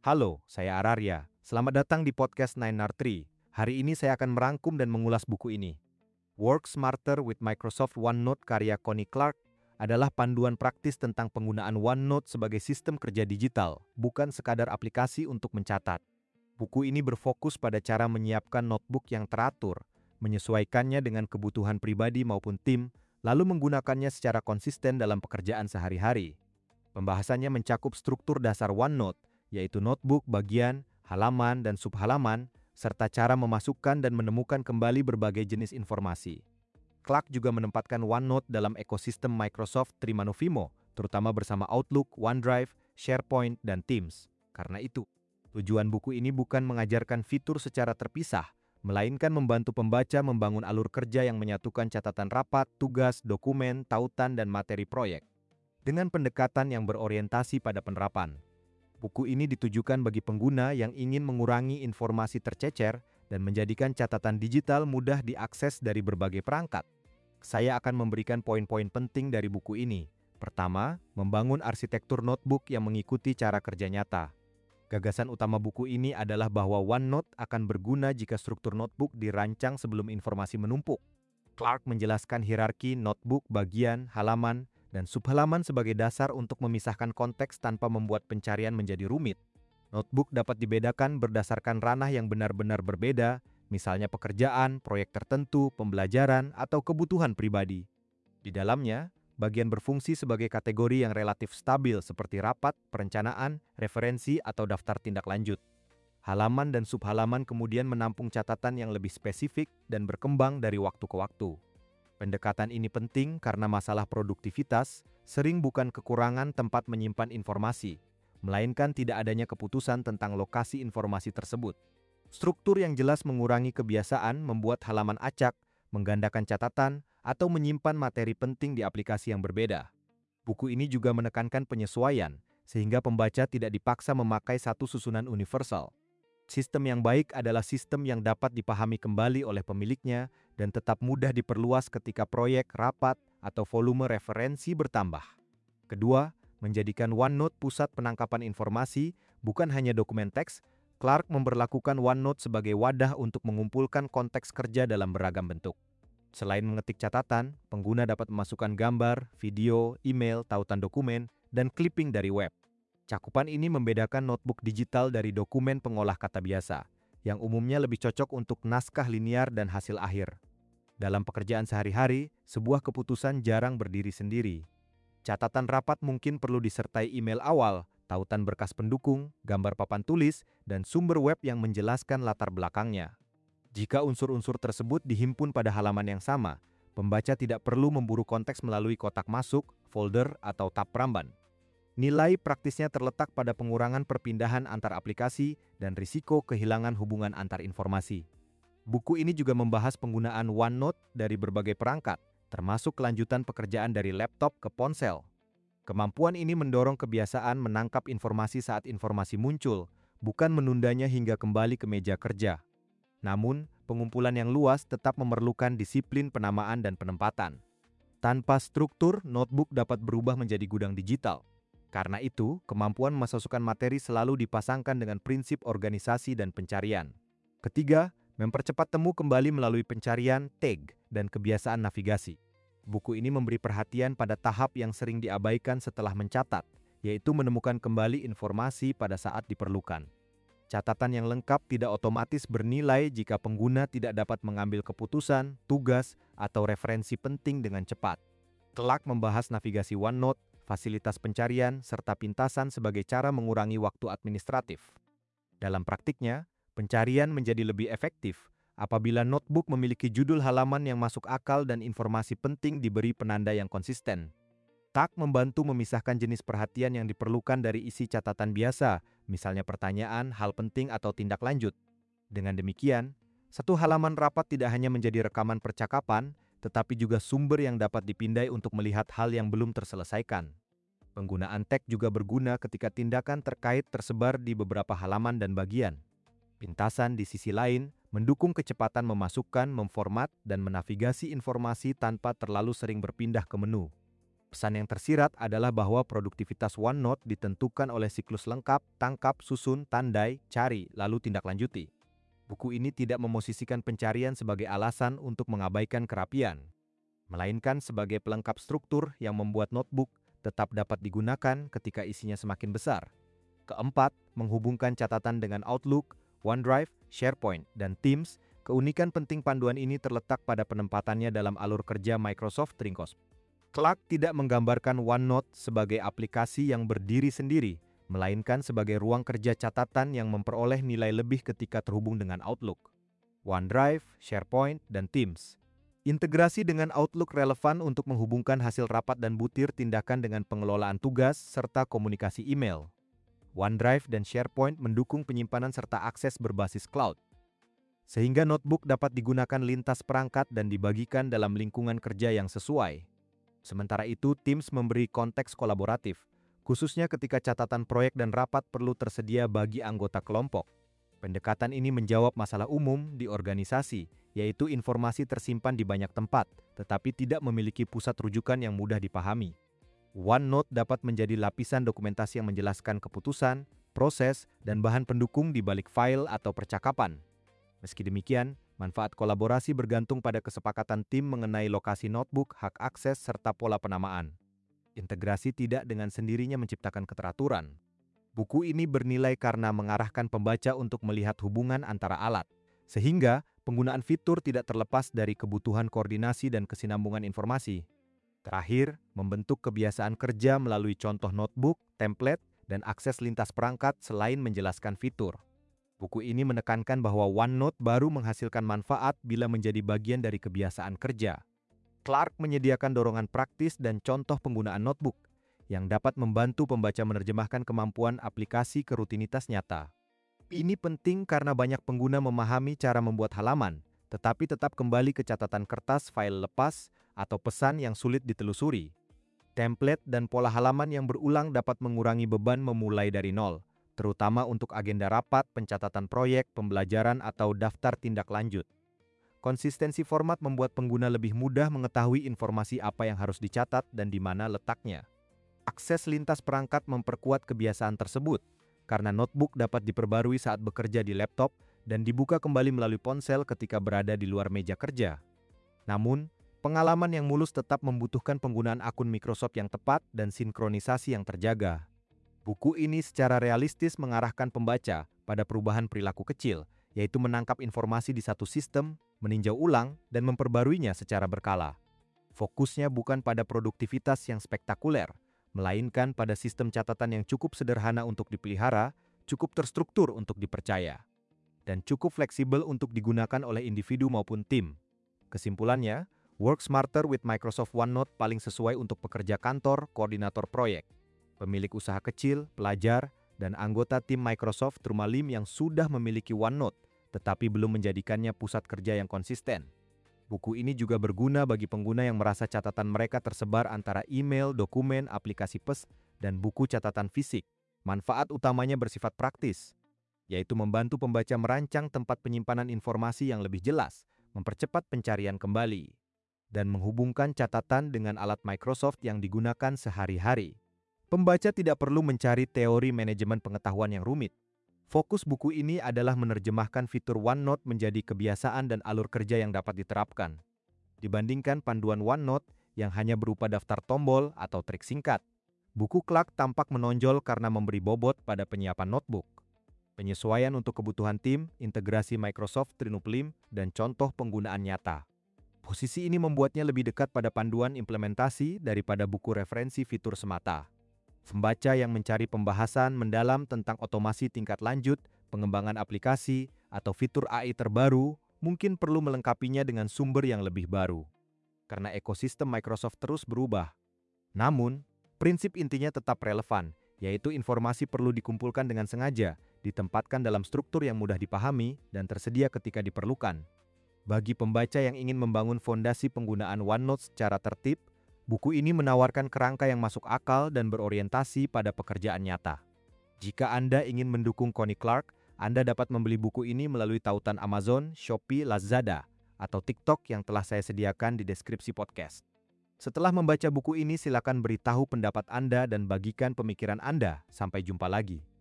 Halo, saya Ararya. Selamat datang di podcast 9R3. Hari ini saya akan merangkum dan mengulas buku ini. Work Smarter with Microsoft OneNote karya Connie Clark adalah panduan praktis tentang penggunaan OneNote sebagai sistem kerja digital, bukan sekadar aplikasi untuk mencatat. Buku ini berfokus pada cara menyiapkan notebook yang teratur, menyesuaikannya dengan kebutuhan pribadi maupun tim, lalu menggunakannya secara konsisten dalam pekerjaan sehari-hari. Pembahasannya mencakup struktur dasar OneNote, yaitu notebook, bagian, halaman, dan subhalaman, serta cara memasukkan dan menemukan kembali berbagai jenis informasi. Clark juga menempatkan OneNote dalam ekosistem Microsoft 365, terutama bersama Outlook, OneDrive, SharePoint, dan Teams. Karena itu, tujuan buku ini bukan mengajarkan fitur secara terpisah, melainkan membantu pembaca membangun alur kerja yang menyatukan catatan rapat, tugas, dokumen, tautan, dan materi proyek dengan pendekatan yang berorientasi pada penerapan. Buku ini ditujukan bagi pengguna yang ingin mengurangi informasi tercecer dan menjadikan catatan digital mudah diakses dari berbagai perangkat. Saya akan memberikan poin-poin penting dari buku ini. Pertama, membangun arsitektur notebook yang mengikuti cara kerja nyata. Gagasan utama buku ini adalah bahwa OneNote akan berguna jika struktur notebook dirancang sebelum informasi menumpuk. Clark menjelaskan hierarki notebook, bagian, halaman, dan subhalaman sebagai dasar untuk memisahkan konteks tanpa membuat pencarian menjadi rumit. Notebook dapat dibedakan berdasarkan ranah yang benar-benar berbeda, misalnya pekerjaan, proyek tertentu, pembelajaran, atau kebutuhan pribadi. Di dalamnya, bagian berfungsi sebagai kategori yang relatif stabil seperti rapat, perencanaan, referensi, atau daftar tindak lanjut. Halaman dan subhalaman kemudian menampung catatan yang lebih spesifik dan berkembang dari waktu ke waktu. Pendekatan ini penting karena masalah produktivitas sering bukan kekurangan tempat menyimpan informasi, melainkan tidak adanya keputusan tentang lokasi informasi tersebut. Struktur yang jelas mengurangi kebiasaan membuat halaman acak, menggandakan catatan, atau menyimpan materi penting di aplikasi yang berbeda. Buku ini juga menekankan penyesuaian, sehingga pembaca tidak dipaksa memakai satu susunan universal. Sistem yang baik adalah sistem yang dapat dipahami kembali oleh pemiliknya dan tetap mudah diperluas ketika proyek, rapat, atau volume referensi bertambah. Kedua, menjadikan OneNote pusat penangkapan informasi, bukan hanya dokumen teks. Clark memberlakukan OneNote sebagai wadah untuk mengumpulkan konteks kerja dalam beragam bentuk. Selain mengetik catatan, pengguna dapat memasukkan gambar, video, email, tautan dokumen, dan clipping dari web. Cakupan ini membedakan notebook digital dari dokumen pengolah kata biasa, yang umumnya lebih cocok untuk naskah linear dan hasil akhir. Dalam pekerjaan sehari-hari, sebuah keputusan jarang berdiri sendiri. Catatan rapat mungkin perlu disertai email awal, tautan berkas pendukung, gambar papan tulis, dan sumber web yang menjelaskan latar belakangnya. Jika unsur-unsur tersebut dihimpun pada halaman yang sama, pembaca tidak perlu memburu konteks melalui kotak masuk, folder, atau tab peramban. Nilai praktisnya terletak pada pengurangan perpindahan antar aplikasi dan risiko kehilangan hubungan antar informasi. Buku ini juga membahas penggunaan OneNote dari berbagai perangkat, termasuk kelanjutan pekerjaan dari laptop ke ponsel. Kemampuan ini mendorong kebiasaan menangkap informasi saat informasi muncul, bukan menundanya hingga kembali ke meja kerja. Namun, pengumpulan yang luas tetap memerlukan disiplin penamaan dan penempatan. Tanpa struktur, notebook dapat berubah menjadi gudang digital. Karena itu, kemampuan memasukkan materi selalu dipasangkan dengan prinsip organisasi dan pencarian. Ketiga, mempercepat temu kembali melalui pencarian, tag, dan kebiasaan navigasi. Buku ini memberi perhatian pada tahap yang sering diabaikan setelah mencatat, yaitu menemukan kembali informasi pada saat diperlukan. Catatan yang lengkap tidak otomatis bernilai jika pengguna tidak dapat mengambil keputusan, tugas, atau referensi penting dengan cepat. Clark membahas navigasi OneNote, fasilitas pencarian, serta pintasan sebagai cara mengurangi waktu administratif. Dalam praktiknya, pencarian menjadi lebih efektif apabila notebook memiliki judul halaman yang masuk akal dan informasi penting diberi penanda yang konsisten. Tak membantu memisahkan jenis perhatian yang diperlukan dari isi catatan biasa, misalnya pertanyaan, hal penting, atau tindak lanjut. Dengan demikian, satu halaman rapat tidak hanya menjadi rekaman percakapan, tetapi juga sumber yang dapat dipindai untuk melihat hal yang belum terselesaikan. Penggunaan tag juga berguna ketika tindakan terkait tersebar di beberapa halaman dan bagian. Pintasan di sisi lain mendukung kecepatan memasukkan, memformat, dan menavigasi informasi tanpa terlalu sering berpindah ke menu. Pesan yang tersirat adalah bahwa produktivitas OneNote ditentukan oleh siklus lengkap, tangkap, susun, tandai, cari, lalu tindak lanjuti. Buku ini tidak memosisikan pencarian sebagai alasan untuk mengabaikan kerapian, melainkan sebagai pelengkap struktur yang membuat notebook tetap dapat digunakan ketika isinya semakin besar. Keempat, menghubungkan catatan dengan Outlook, OneDrive, SharePoint, dan Teams. Keunikan penting panduan ini terletak pada penempatannya dalam alur kerja Microsoft 365. Clark tidak menggambarkan OneNote sebagai aplikasi yang berdiri sendiri, melainkan sebagai ruang kerja catatan yang memperoleh nilai lebih ketika terhubung dengan Outlook, OneDrive, SharePoint, dan Teams. Integrasi dengan Outlook relevan untuk menghubungkan hasil rapat dan butir tindakan dengan pengelolaan tugas serta komunikasi email. OneDrive dan SharePoint mendukung penyimpanan serta akses berbasis cloud, sehingga notebook dapat digunakan lintas perangkat dan dibagikan dalam lingkungan kerja yang sesuai. Sementara itu, Teams memberi konteks kolaboratif, khususnya ketika catatan proyek dan rapat perlu tersedia bagi anggota kelompok. Pendekatan ini menjawab masalah umum di organisasi, yaitu informasi tersimpan di banyak tempat, tetapi tidak memiliki pusat rujukan yang mudah dipahami. OneNote dapat menjadi lapisan dokumentasi yang menjelaskan keputusan, proses, dan bahan pendukung di balik file atau percakapan. Meski demikian, manfaat kolaborasi bergantung pada kesepakatan tim mengenai lokasi notebook, hak akses, serta pola penamaan. Integrasi tidak dengan sendirinya menciptakan keteraturan. Buku ini bernilai karena mengarahkan pembaca untuk melihat hubungan antara alat, sehingga penggunaan fitur tidak terlepas dari kebutuhan koordinasi dan kesinambungan informasi. Terakhir, membentuk kebiasaan kerja melalui contoh notebook, template, dan akses lintas perangkat selain menjelaskan fitur. Buku ini menekankan bahwa OneNote baru menghasilkan manfaat bila menjadi bagian dari kebiasaan kerja. Clark menyediakan dorongan praktis dan contoh penggunaan notebook yang dapat membantu pembaca menerjemahkan kemampuan aplikasi ke rutinitas nyata. Ini penting karena banyak pengguna memahami cara membuat halaman, tetapi tetap kembali ke catatan kertas, file lepas, atau pesan yang sulit ditelusuri. Template dan pola halaman yang berulang dapat mengurangi beban memulai dari nol, terutama untuk agenda rapat, pencatatan proyek, pembelajaran, atau daftar tindak lanjut. Konsistensi format membuat pengguna lebih mudah mengetahui informasi apa yang harus dicatat dan di mana letaknya. Akses lintas perangkat memperkuat kebiasaan tersebut, karena notebook dapat diperbarui saat bekerja di laptop dan dibuka kembali melalui ponsel ketika berada di luar meja kerja. Namun, pengalaman yang mulus tetap membutuhkan penggunaan akun Microsoft yang tepat dan sinkronisasi yang terjaga. Buku ini secara realistis mengarahkan pembaca pada perubahan perilaku kecil, yaitu menangkap informasi di satu sistem, meninjau ulang, dan memperbaruinya secara berkala. Fokusnya bukan pada produktivitas yang spektakuler, melainkan pada sistem catatan yang cukup sederhana untuk dipelihara, cukup terstruktur untuk dipercaya, dan cukup fleksibel untuk digunakan oleh individu maupun tim. Kesimpulannya, Work Smarter with Microsoft OneNote paling sesuai untuk pekerja kantor, koordinator proyek, pemilik usaha kecil, pelajar, dan anggota tim Microsoft 365 yang sudah memiliki OneNote, tetapi belum menjadikannya pusat kerja yang konsisten. Buku ini juga berguna bagi pengguna yang merasa catatan mereka tersebar antara email, dokumen, aplikasi PES, dan buku catatan fisik. Manfaat utamanya bersifat praktis, yaitu membantu pembaca merancang tempat penyimpanan informasi yang lebih jelas, mempercepat pencarian kembali, dan menghubungkan catatan dengan alat Microsoft yang digunakan sehari-hari. Pembaca tidak perlu mencari teori manajemen pengetahuan yang rumit. Fokus buku ini adalah menerjemahkan fitur OneNote menjadi kebiasaan dan alur kerja yang dapat diterapkan. Dibandingkan panduan OneNote yang hanya berupa daftar tombol atau trik singkat, buku Clark tampak menonjol karena memberi bobot pada penyiapan notebook, penyesuaian untuk kebutuhan tim, integrasi Microsoft 365, dan contoh penggunaan nyata. Posisi ini membuatnya lebih dekat pada panduan implementasi daripada buku referensi fitur semata. Pembaca yang mencari pembahasan mendalam tentang otomasi tingkat lanjut, pengembangan aplikasi, atau fitur AI terbaru, mungkin perlu melengkapinya dengan sumber yang lebih baru. Karena ekosistem Microsoft terus berubah. Namun, prinsip intinya tetap relevan, yaitu informasi perlu dikumpulkan dengan sengaja, ditempatkan dalam struktur yang mudah dipahami, dan tersedia ketika diperlukan. Bagi pembaca yang ingin membangun fondasi penggunaan OneNote secara tertib, buku ini menawarkan kerangka yang masuk akal dan berorientasi pada pekerjaan nyata. Jika Anda ingin mendukung Connie Clark, Anda dapat membeli buku ini melalui tautan Amazon, Shopee, Lazada, atau TikTok yang telah saya sediakan di deskripsi podcast. Setelah membaca buku ini, silakan beritahu pendapat Anda dan bagikan pemikiran Anda. Sampai jumpa lagi.